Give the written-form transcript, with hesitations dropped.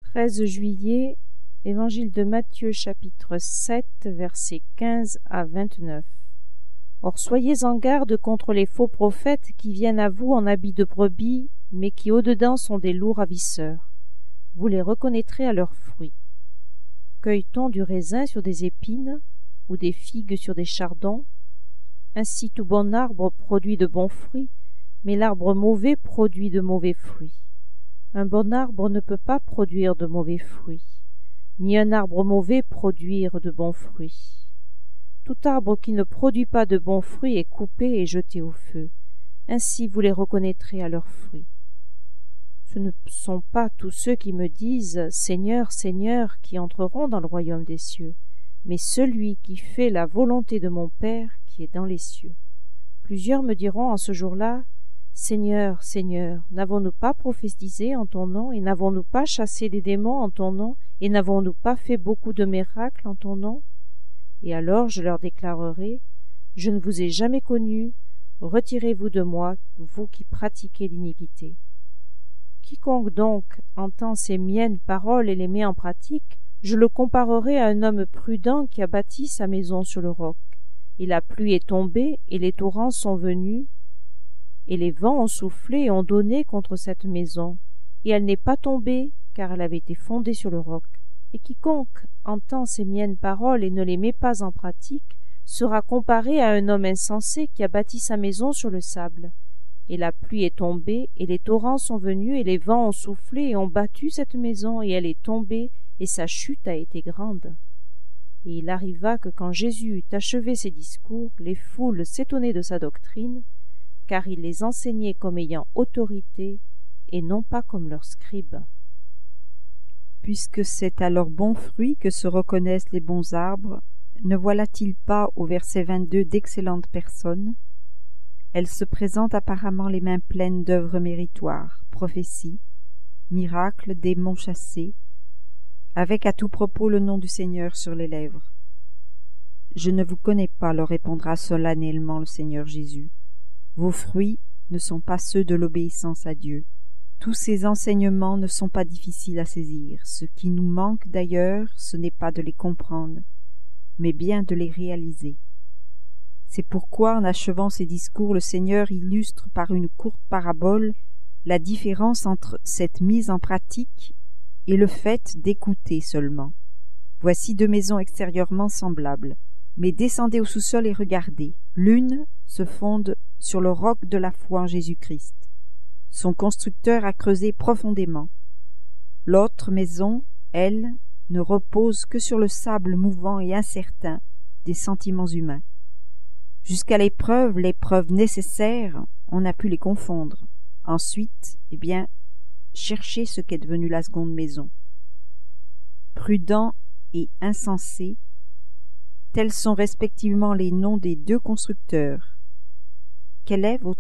13 juillet, Évangile de Matthieu chapitre 7, versets 15 à 29. Or soyez en garde contre les faux prophètes qui viennent à vous en habits de brebis, mais qui au-dedans sont des loups ravisseurs. Vous les reconnaîtrez à leurs fruits. Cueille-t-on du raisin sur des épines, ou des figues sur des chardons? Ainsi tout bon arbre produit de bons fruits, mais l'arbre mauvais produit de mauvais fruits. Un bon arbre ne peut pas produire de mauvais fruits, ni un arbre mauvais produire de bons fruits. Tout arbre qui ne produit pas de bons fruits est coupé et jeté au feu. Ainsi vous les reconnaîtrez à leurs fruits. Ce ne sont pas tous ceux qui me disent « Seigneur, Seigneur » qui entreront dans le royaume des cieux, mais celui qui fait la volonté de mon Père qui est dans les cieux. Plusieurs me diront en ce jour-là « Seigneur, Seigneur, n'avons-nous pas prophétisé en ton nom, et n'avons-nous pas chassé des démons en ton nom, et n'avons-nous pas fait beaucoup de miracles en ton nom ?» Et alors je leur déclarerai « Je ne vous ai jamais connus, retirez-vous de moi, vous qui pratiquez l'iniquité. » Quiconque donc entend ces miennes paroles et les met en pratique, je le comparerai à un homme prudent qui a bâti sa maison sur le roc. Et la pluie est tombée, et les torrents sont venus, et les vents ont soufflé et ont donné contre cette maison, et elle n'est pas tombée, car elle avait été fondée sur le roc. Et quiconque entend ces miennes paroles et ne les met pas en pratique, sera comparé à un homme insensé qui a bâti sa maison sur le sable. Et la pluie est tombée, et les torrents sont venus, et les vents ont soufflé et ont battu cette maison, et elle est tombée, et sa chute a été grande. Et il arriva que quand Jésus eut achevé ses discours, les foules s'étonnaient de sa doctrine, car il les enseignait comme ayant autorité, et non pas comme leurs scribes. Puisque c'est à leurs bons fruits que se reconnaissent les bons arbres, ne voilà-t-il pas au verset 22 d'excellentes personnes? Elles se présentent apparemment les mains pleines d'œuvres méritoires, prophéties, miracles, démons chassés, avec à tout propos le nom du Seigneur sur les lèvres. « Je ne vous connais pas, leur répondra solennellement le Seigneur Jésus. Vos fruits ne sont pas ceux de l'obéissance à Dieu. Tous ces enseignements ne sont pas difficiles à saisir. Ce qui nous manque d'ailleurs, ce n'est pas de les comprendre, mais bien de les réaliser. C'est pourquoi, en achevant ses discours, le Seigneur illustre par une courte parabole la différence entre cette mise en pratique et le fait d'écouter seulement. Voici deux maisons extérieurement semblables, mais descendez au sous-sol et regardez. L'une se fonde sur le roc de la foi en Jésus-Christ. Son constructeur a creusé profondément. L'autre maison, elle, ne repose que sur le sable mouvant et incertain des sentiments humains. Jusqu'à l'épreuve nécessaire, on a pu les confondre. Ensuite, cherchez ce qu'est devenu la seconde maison. Prudent et insensé, tels sont respectivement les noms des deux constructeurs. Quel est votre nom ?